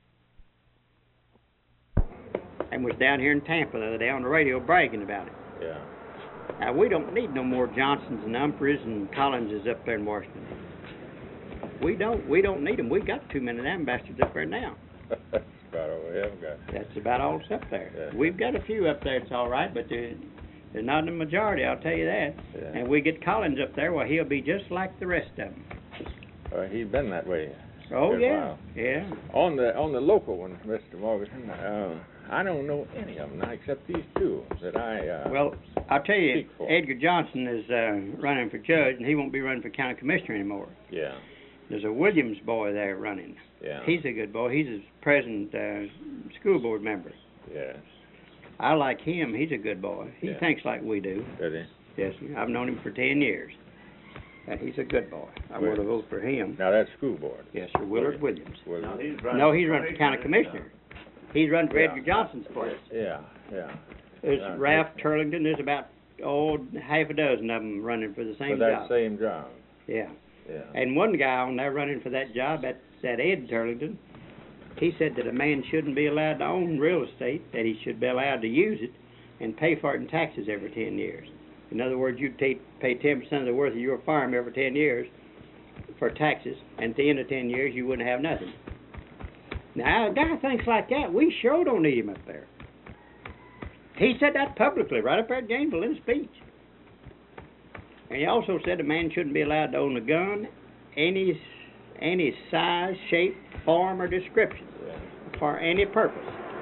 And was down here in Tampa the other day on the radio bragging about it. Yeah. Now, we don't need no more Johnsons and Humphreys and Collinses up there in Washington. We don't need them. We got too many of them bastards up there now. That's about all we have got. That's about all that's up there. Yeah. We've got a few up there that's all right, but they're not in the majority, I'll tell you that. Yeah. And we get Collins up there, well, he'll be just like the rest of them. He's been that way. Oh, for a yeah, while. yeah. On the local ones, Mr. Morgeson, I don't know any of them now except these two that I Well, I'll tell you, speak for. Edgar Johnson is running for judge, and he won't be running for county commissioner anymore. Yeah, There's a Williams boy there running. yeah. He's a good boy. He's a present school board member. Yes. I like him. He's a good boy. He Yeah. thinks like we do. Did he? Yes, sir. I've known him for 10 years. And he's a good boy. I want to vote for him. Now that's school board. Yes, sir. Willard Williams. Well, He's running for county commissioner. He's running for Edgar Johnson's place. yeah, yeah. There's Yeah. Ralph Turlington. There's about, half a dozen of them running for the For same that job. same job. Yeah. Yeah. And one guy on there running for that job, that's Ed Turlington. He said that a man shouldn't be allowed to own real estate, that he should be allowed to use it and pay for it in taxes every 10 years. In other words, you'd pay 10% of the worth of your farm every 10 years for taxes, and at the end of 10 years, you wouldn't have nothing. Now, a guy thinks like that, we sure don't need him up there. He said that publicly, right up there at Gainesville in a speech. And he also said a man shouldn't be allowed to own a gun, any size, shape, form, or description, Yeah. for any purpose.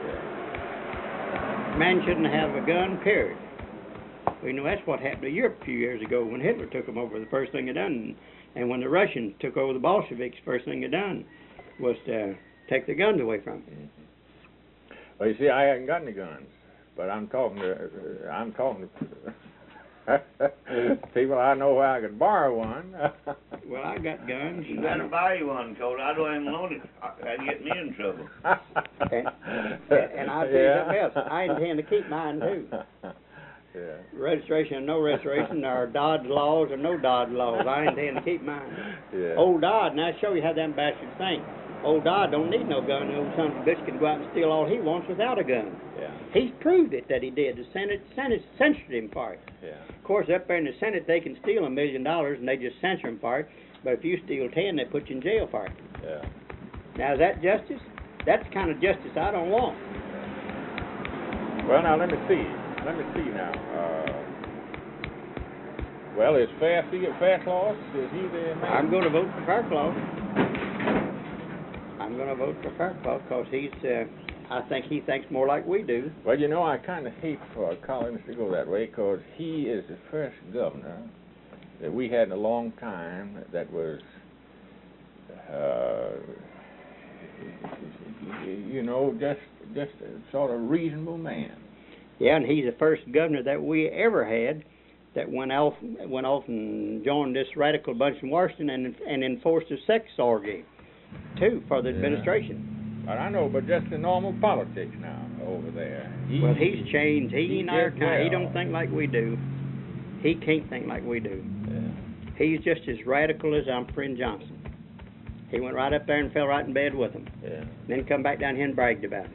Yeah. A man shouldn't have a gun, period. Well, you know, that's what happened to Europe a few years ago when Hitler took them over. The first thing they done, and when the Russians took over the Bolsheviks, first thing they done was to take the guns away from them. Well, you see, I haven't got any guns, but I'm talking to people I know where I could borrow one. Well, I got guns. You better buy you one, Colt. I don't even loan it. That'd get me in trouble. And I'll tell you something else. I intend to keep mine, too. Yeah. Registration or no registration, or Dodge laws or no Dodge laws, I intend to keep mine. Yeah. Old Dodd, now show you how them bastards think. Old Dodd don't need no gun. The old son of a bitch can go out and steal all he wants without a gun. Yeah. He's proved it that he did. The Senate censored him for it. Yeah. Of course, up there in the Senate, they can steal $1 million and they just censor him for it. But if you steal 10, they put you in jail for it. Yeah. Now, is that justice? That's the kind of justice I don't want. Well, now let me see. Now. Well, is Faircloth? Is he the man? I'm going to vote for Faircloth. I'm going to vote for Faircloth because I think he thinks more like we do. Well, you know, I kind of hate for Collins to go that way because he is the first governor that we had in a long time that was, just a sort of reasonable man. Yeah, and he's the first governor that we ever had that went off and joined this radical bunch in Washington and enforced a sex orgy, too, for the administration. But I know, but just the normal politics now over there. Well, he's changed. He ain't our did kind. He well. don't think like we do. He can't think like we do. Yeah. He's just as radical as Humphrey and Johnson. He went right up there and fell right in bed with them. Yeah. Then come back down here and bragged about it.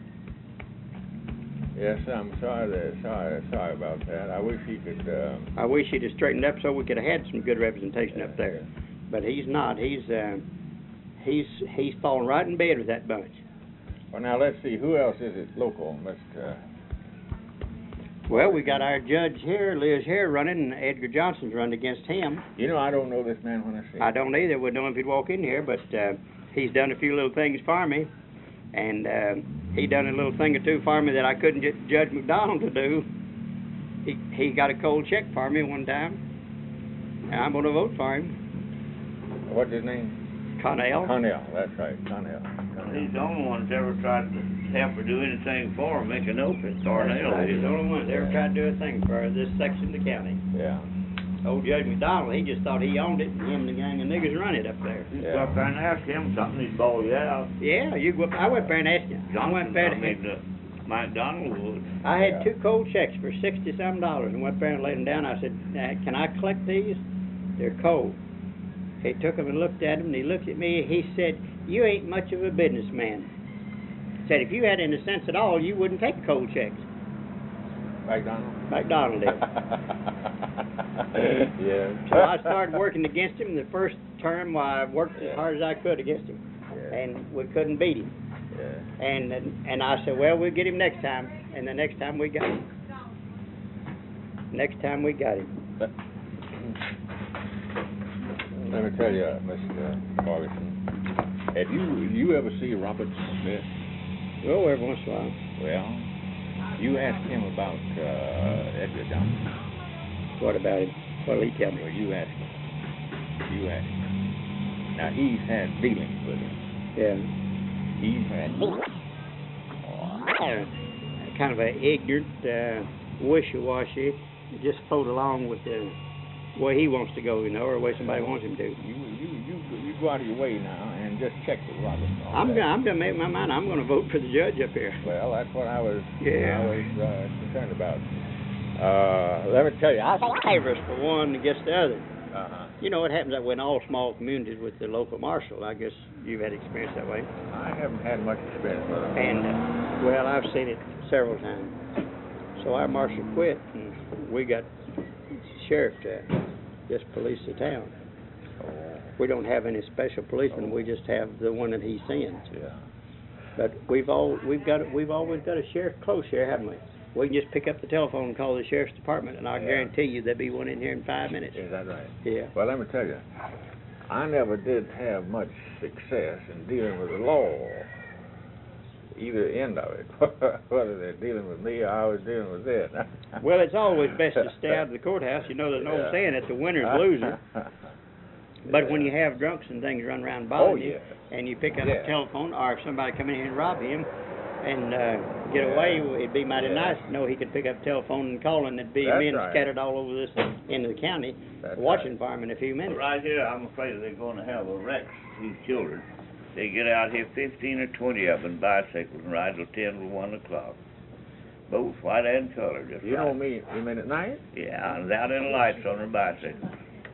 Yes, I'm sorry about that. I wish he could. I wish he'd have straightened up so we could have had some good representation up there. But he's not. He's fallen right in bed with that bunch. Well, now let's see. Who else is it local, Mr. Well, we got our judge here, Liz here, running, and Edgar Johnson's running against him. You know, I don't know this man when I see him. I don't either. Would know him if he'd walk in here, but he's done a few little things for me, and he done a little thing or two for me that I couldn't get Judge McDonald to do. He got a cold check for me one time, and I'm going to vote for him. What's his name? Connell. Connell, that's right, Connell. He's the only one that's ever tried to help her do anything for her, make an open. Darnell He's is. the only one that ever tried to do a thing for this section of the county. Yeah. Old Judge McDonald, he just thought he owned it, and him and the gang of niggas run it up there. You go up there and ask him something, he'd bawl you out. Yeah, you go up, I went up there and asked him. Mike Donald would. I had two cold checks for $60-some and went up there and laid them down. I said, can I collect these? They're cold. He took them and looked at them, and he looked at me, he said, you ain't much of a businessman. Said, if you had any sense at all, you wouldn't take cold checks. McDonald? McDonald did. Yeah. So I started working against him the first term. I worked as hard as I could against him, and we couldn't beat him. Yeah. And I said, well, we'll get him next time. And the next time we got him. Next time we got him. Let me tell you, Mr. Ferguson, have you ever see Robert Smith? Oh, every once in a while. Well, you asked him about Edgar Johnson. What about him? What'll he tell me? Well, you asked him. Now, he's had dealings with him. Yeah. He's had Kind of an ignorant, wishy-washy, just float along with the way he wants to go, or the way somebody wants him to. You go out of your way now and just check with Robert. I'm gonna make my mind. I'm gonna vote for the judge up here. Well, that's what I was. Yeah. I was concerned about. Let me tell you, I Favors for one against the other. Uh-huh. You know, it happens that way in all small communities with the local marshal. I guess you've had experience that way. I haven't had much experience with him. And, well, I've seen it several times. So our marshal quit, and we got sheriff to just police the town. Oh. We don't have any special policemen. We just have the one that he sends. Yeah. But we've always got a sheriff close here, haven't we? We can just pick up the telephone and call the sheriff's department, and I guarantee you there'll be one in here in 5 minutes. Is that right? Yeah. Well, let me tell you, I never did have much success in dealing with the law, either end of it, whether they're dealing with me or I was dealing with them. Well, it's always best to stay out of the courthouse. You know, there's an old saying, it's the winner's loser. But when you have drunks and things run around bothering you, and you pick up the telephone, or if somebody come in here and rob him and get away, it'd be mighty nice to know he could pick up the telephone and call, and there'd be men scattered all over this end of the county watching for him in a few minutes. Right here, I'm afraid they're going to have a wreck, these children. They get out here, 15 or 20 of them, bicycles, and ride till 10 or 1 o'clock. Both white and colored. Just you mean at night? Yeah, and without any lights on their bicycles.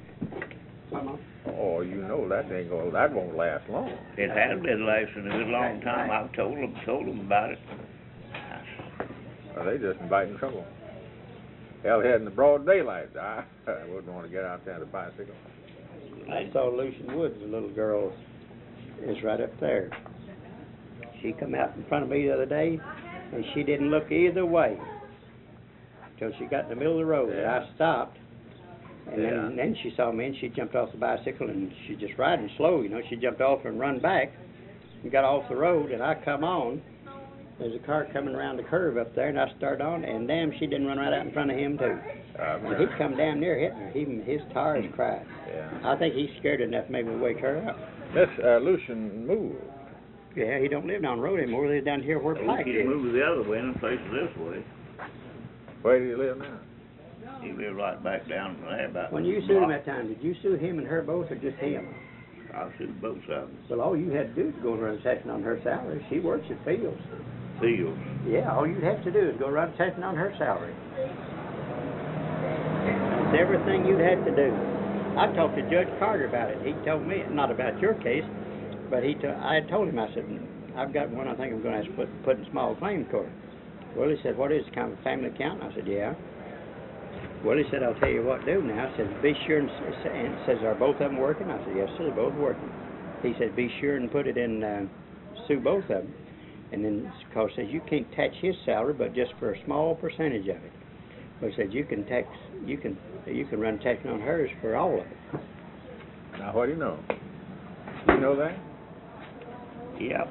Oh, you know that won't last long. It has been lasting a good long time. I've told them about it. Well, they just inviting trouble. Hell, they had in the broad daylight. I wouldn't want to get out there on a bicycle. I saw Lucian Woods, the little girl, is right up there. She come out in front of me the other day, and she didn't look either way till she got in the middle of the road. And I stopped, and then she saw me, and she jumped off the bicycle, and she just riding slow, you know. She jumped off and run back and got off the road, and I come on. There's a car coming around the curve up there, and I started on, and damn, she didn't run right out in front of him, too. And he'd come down near hitting her. Even his tires cried. Yeah. I think he's scared enough to make me wake her up. This Lucian moved. Yeah, he don't live down the road anymore. They're down here where Pike He is. moved the other way and places this way. Where do you live now? He lived right back down from there about. When you sued him that time, did you sue him and her both, or just him? I sued both of them. Well, all you had to do is go around taxing on her salary. She works at Fields. Fields. Yeah, all you'd have to do is go around taxing on her salary. It's everything you'd have to do. I talked to Judge Carter about it. He told me, not about your case, but I told him, I said, I've got one I think I'm going to have to put in small claims court. Well, he said, what is it, kind of a family account? I said, yeah. Well, he said, I'll tell you what to do now. I said, be sure and says, are both of them working? I said, yes, sir, they're both working. He said, be sure and put it in, sue both of them. And then, because says, you can't tax his salary, but just for a small percentage of it. But he said, you can run taxing on hers for all of it. Now, what do you know? You know that? Yep.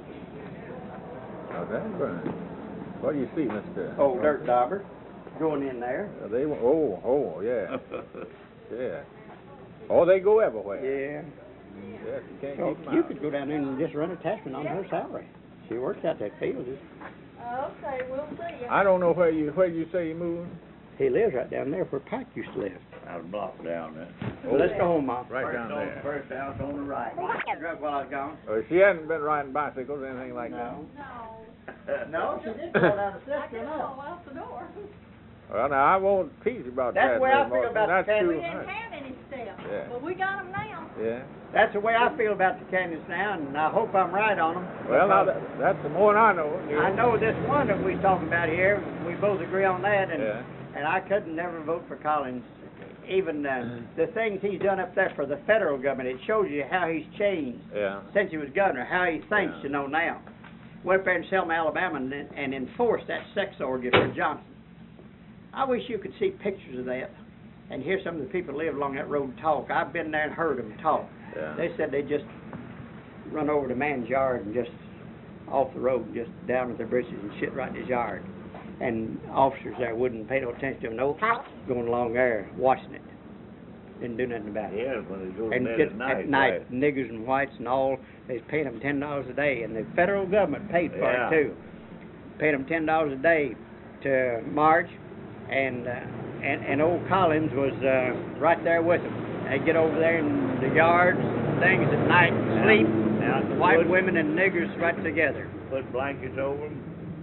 Oh, that's right. What do you see, Mr.? Old dirt dauber going in there. Yeah. Yeah. Oh, they go everywhere. Yeah. Yes, you can't So keep them you out. could go down there and just run a attachment on her salary. She works out that field. Okay, we'll see. I don't know where you say you moving. He lives right down there where Pike used to live. I was blocked down there. Well, let's go home, Mom. Right down there. First house on the right. Drug while I was gone. She hasn't been riding bicycles or anything like that. No, she did go down the sister, no. out the door. Well, now I won't tease you about That's that. the way I Miss feel Morton. about That's the too We much. didn't have any steps, Yeah. but we got them now. Yeah. That's the way I feel about the canyons now, and I hope I'm right on them. Well, now that's the more than I know. I know this one that we're talking about here. We both agree on that, and Yeah. and I couldn't never vote for Collins. Even the things he's done up there for the federal government, it shows you how he's changed Yeah. since he was governor, how he thinks, Yeah. you know, now. Went up there in Selma, Alabama, and enforced that sex orgy for Johnson. I wish you could see pictures of that and hear some of the people that live along that road talk. I've been there and heard them talk. Yeah. They said they just run over the man's yard and just off the road, just down with their britches and shit right in his yard. And officers there wouldn't pay no attention to them, no, going along there watching it. Didn't do nothing about it. Yeah, when they go And there just at night. at night, niggers and whites and all, they was paying them $10 a day, and the federal government paid for Yeah. it too. Paid them $10 a day to march, and old Collins was right there with them. They'd get over there in the yards and things at night and sleep. Now, White women and niggers right together. put blankets over them.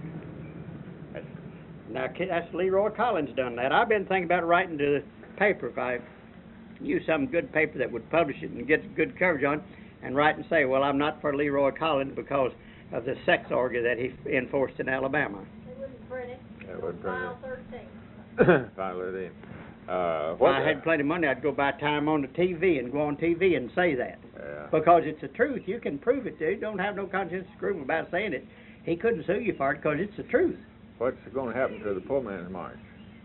Now, that's Leroy Collins done that. I've been thinking about writing to the paper if I use some good paper that would publish it and get good coverage on it, and write and say, well, I'm not for Leroy Collins because of the sex orgy that he enforced in Alabama. They wouldn't print it. That would File print 13. it. Finally, it in. If I had plenty of money, I'd go buy time on the TV and go on TV and say that. Yeah. Because it's the truth. You can prove it, dude. Don't have no conscience screw about saying it. He couldn't sue you for it because it's the truth. What's going to happen to the poor man's march?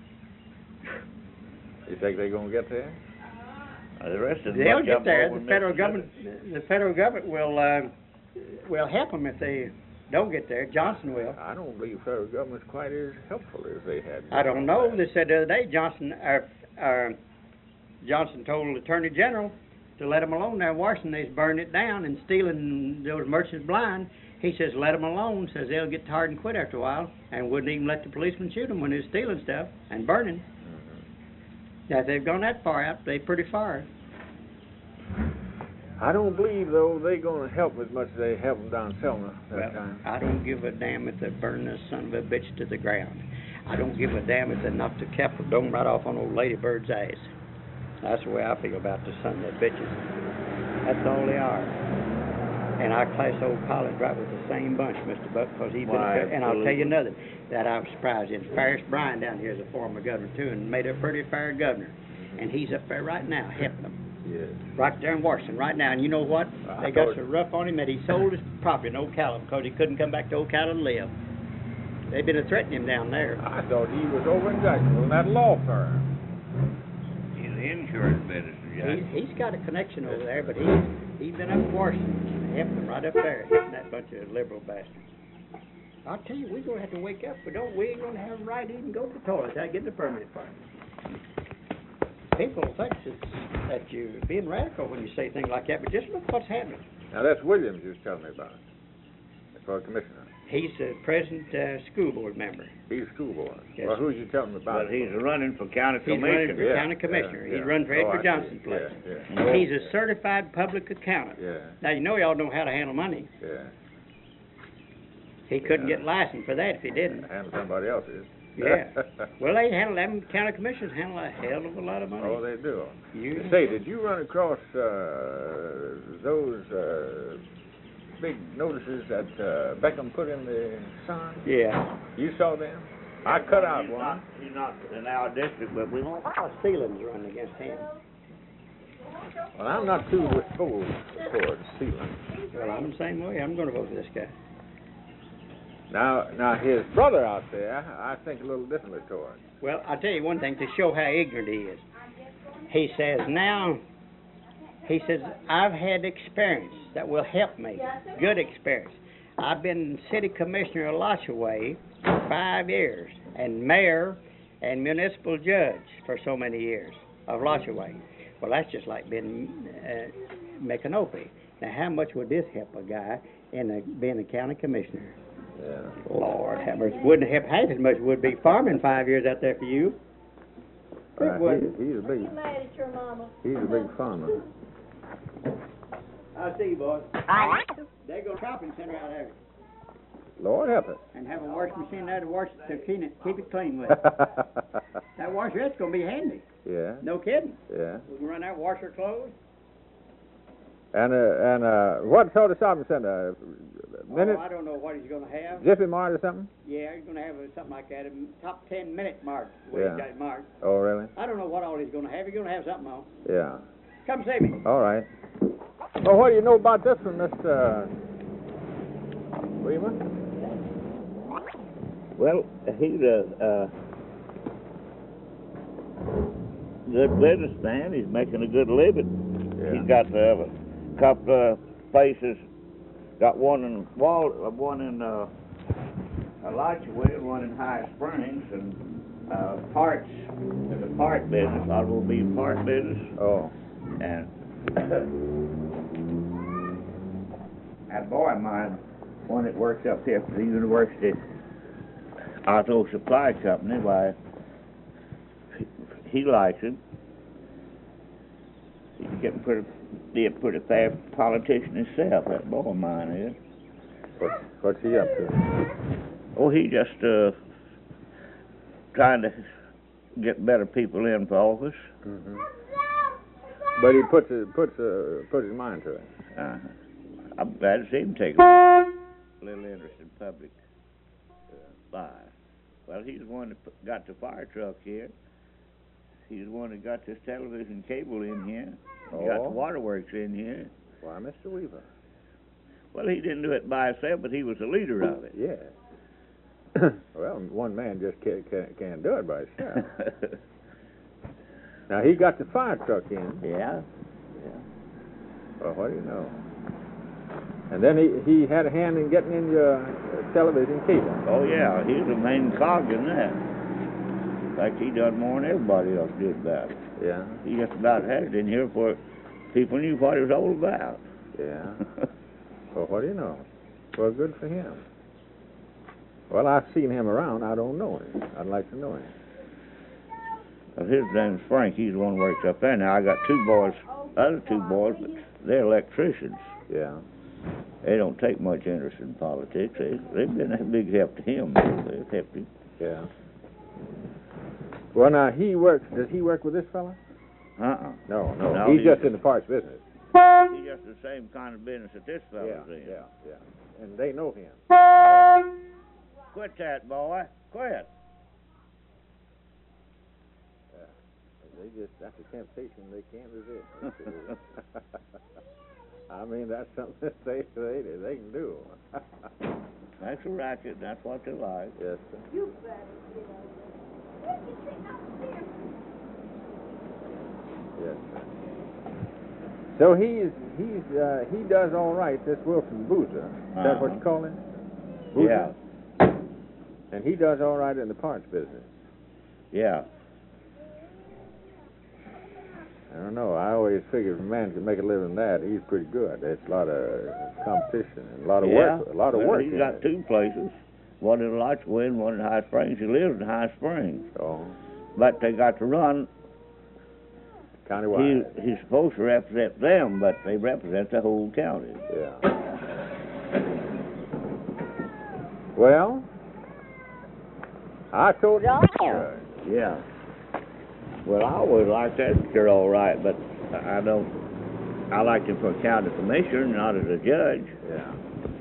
You think they're going to get there? The rest of them They'll might get jump there. over The federal Mississippi. government will help them if they don't get there. Johnson will. I don't believe federal government's quite as helpful as they had. I don't know. They said the other day Johnson told the Attorney General to let them alone there in Washington. They's burning it down and stealing those merchants blind. He says let them alone. Says they'll get tired and quit after a while, and wouldn't even let the policemen shoot them when they're stealing stuff and burning. Now if they've gone that far out, they're pretty far. I don't believe, though, they're going to help as much as they helped them down Selma that time. I don't give a damn if they burn this son of a bitch to the ground. I don't give a damn if they knock the Capitol dome right off on old Lady Bird's ass. That's the way I feel about the son of the bitches. That's all they are. And I class old Collins right with the same bunch, Mr. Buck, because he's been. And I'll tell you another that I was surprised in. Ferris Bryan down here is a former governor too, and made a pretty fair governor. And he's up there right now helping them. Yes. Right there in Washington, right now. And you know what? They got so rough on him that he sold his property in Ocala because he couldn't come back to Ocala to live. They've been threatening him down there. I thought he was over in Jacksonville in that law firm. He's the insurance minister, Jack. He's got a connection over there, but he's been up in Washington, helping them right up there, hitting that bunch of liberal bastards. I'll tell you, we're gonna have to wake up. We ain't gonna have a right to even go to the toilet without getting a permit for it. People think that you're being radical when you say things like that, but just look what's happening. Now that's Williams you was telling me about. For a commissioner. He's the present school board member. He's school board. Yes. Well, who's you telling me about? But he's running for county He's running commissioner. for county commissioner. yeah. He's running for Edward I see. Johnson's place. Yeah, He's a certified public accountant. yeah, Now, you know y'all know how to handle money. yeah. He couldn't Yeah. get licensed for that if he didn't. Handle somebody else's. Yeah. Well, they handle them. County commissioners handle a hell of a lot of money. Oh, they do. You Say, did you run across those big notices that Beckham put in the Sun? Yeah. You saw them? I cut out He's one. not, he's not in our district, but we won't. A lot of ceilings running against him. Well, I'm not too disposed towards Sealand. Well, I'm the same way. I'm going to vote for this guy. Now his brother out there, I think a little differently towards. Well, I'll tell you one thing to show how ignorant he is. He says, I've had experience that will help me. Good experience. I've been city commissioner of Alachua for 5 years, and mayor and municipal judge for so many years of Alachua. Well, that's just like being Micanopy. Now, how much would this help a guy in being a county commissioner? Yeah. Lord have mercy. Wouldn't help half as much would be farming 5 years out there for you. It wouldn't. He's a big. He's a big farmer. I'll see you, boys. They go shopping center out there Lord help us. and have a washing machine there to wash it, to keep it clean with. That washer, that's going to be handy. Yeah. No kidding. Yeah. We can run out, wash our clothes. And what sort of shopping center? Minute? Oh, I don't know what he's going to have. Jiffy Mart or something? Yeah, he's going to have something like that. A top 10 minute mark. Where Yeah. he's got it marked. Oh, really? I don't know what all he's going to have. He's going to have something on. Yeah. Come see me. All right. Well, what do you know about this one, Mr. Weaver? Well, he's a good businessman. He's making a good living. Yeah. He's got a couple of places. Got one in Alachua, one in High Springs, and parts. There's a part business, automobile part business, Oh. and that boy of mine, one that works up here for the university auto supply company, why, he likes it. He's getting be a pretty fair politician himself, that boy of mine is. What's he up to? Oh, he just trying to get better people in for office. Mm-hmm. But he puts his mind to it. I'm glad to see him take a little interest in public life. Well, he's the one that got the fire truck here. He's the one that got this television cable in here. He got the waterworks in here. Why, Mr. Weaver? Well, he didn't do it by himself, but he was the leader of it. Yeah. Well, one man just can't do it by himself. Now, he got the fire truck in. Yeah. Well, what do you know? And then he had a hand in getting in your television cable. Oh, yeah, he's the main cog in that. In fact, he done more than everybody else did about it. Yeah. He just about had it in here before people knew what it was all about. Yeah. Well, what do you know? Well, good for him. Well, I've seen him around. I don't know him. I'd like to know him. Well, his name's Frank. He's the one who works up there. Now, I got other two boys, but they're electricians. Yeah. They don't take much interest in politics. They've been a big help to him. They've helped him. Yeah. Well, now, does he work with this fella? Uh-uh. No. No, He's just in the parts business. He's just the same kind of business that this fellow's in. Yeah. And they know him. Quit that, boy. Quit. That's a temptation they can't resist. I mean, that's something that they can do. That's a racket. That's what they like. Yes, sir. You better get over there. Yes, sir. So he does all right, this Wilson Boozer. Is that what you call him? Boozer? Yeah. And he does all right in the parts business. Yeah. I don't know. I always figured if a man can make a living in that, he's pretty good. There's a lot of competition and a lot of work. A lot of work. He's in got it. two places. One in Lotchwood and one in High Springs. He lives in High Springs. Oh, But they got to run. countywide. He's supposed to represent them, but they represent the whole county. Yeah. Well, I told you. Yeah. Well, I always liked that picture all right, but I don't. I liked him for a county commissioner, not as a judge. Yeah.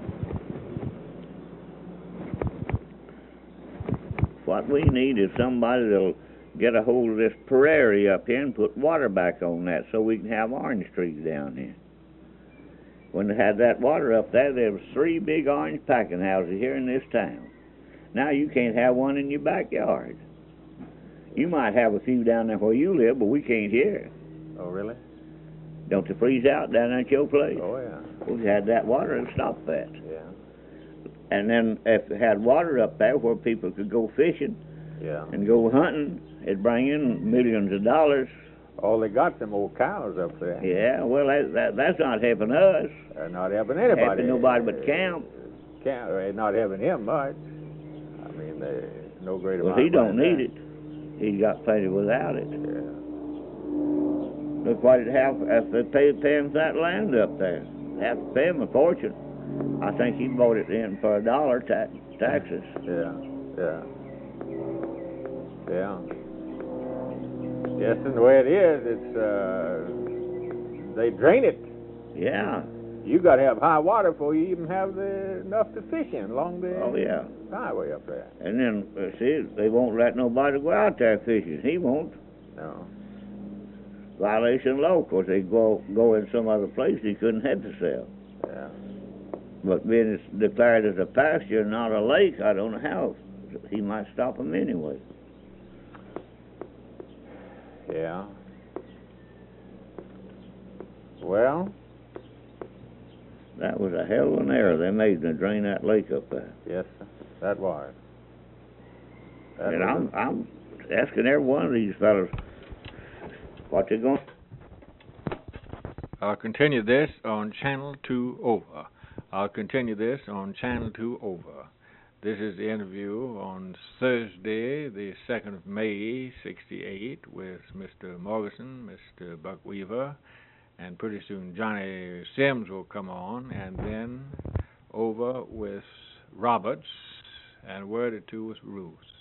What we need is somebody that'll get a hold of this prairie up here and put water back on that so we can have orange trees down here. When they had that water up there was 3 big orange packing houses here in this town. Now you can't have one in your backyard. You might have a few down there where you live, but we can't here. Oh, really? Don't they freeze out down there at your place? Oh, yeah. We had that water and stopped that. Yeah. And then if they had water up there where people could go fishing Yeah. and go hunting, it'd bring in millions of dollars. Oh, they got them old cows up there. Yeah, well, that's not helping us. They're not helping anybody. Helping nobody but Camp. They're not helping him much. I mean, there's no great amount. Well, he of don't money need there. it. He's got plenty without it. Yeah. Look what it have if they pay him that land up there. They have to pay him a fortune. I think he bought it in for $1 taxes. Yeah. Yeah. Yeah. Yes, and the way it is, it's they drain it. Yeah. You got to have high water before you even have enough to fish in along the Oh yeah. highway up there. And then see, they won't let nobody go out there fishing. He won't. No. Violation of law, 'cause they go in some other place he couldn't have to sell. Yeah. But being it's declared as a pasture, not a lake, I don't know how he might stop him anyway. Yeah. Well, That was a hell of an error they made to drain that lake up there. yes, sir. That was. That And was I'm asking every one of these fellas what they're going. I'll continue this on Channel 2 Over. I'll continue this on Channel 2 Over. This is the interview on Thursday, the 2nd of May, '68, with Mr. Morrison, Mr. Buck Weaver, and pretty soon Johnny Sims will come on, and then over with Roberts, and a word or two with Ruth.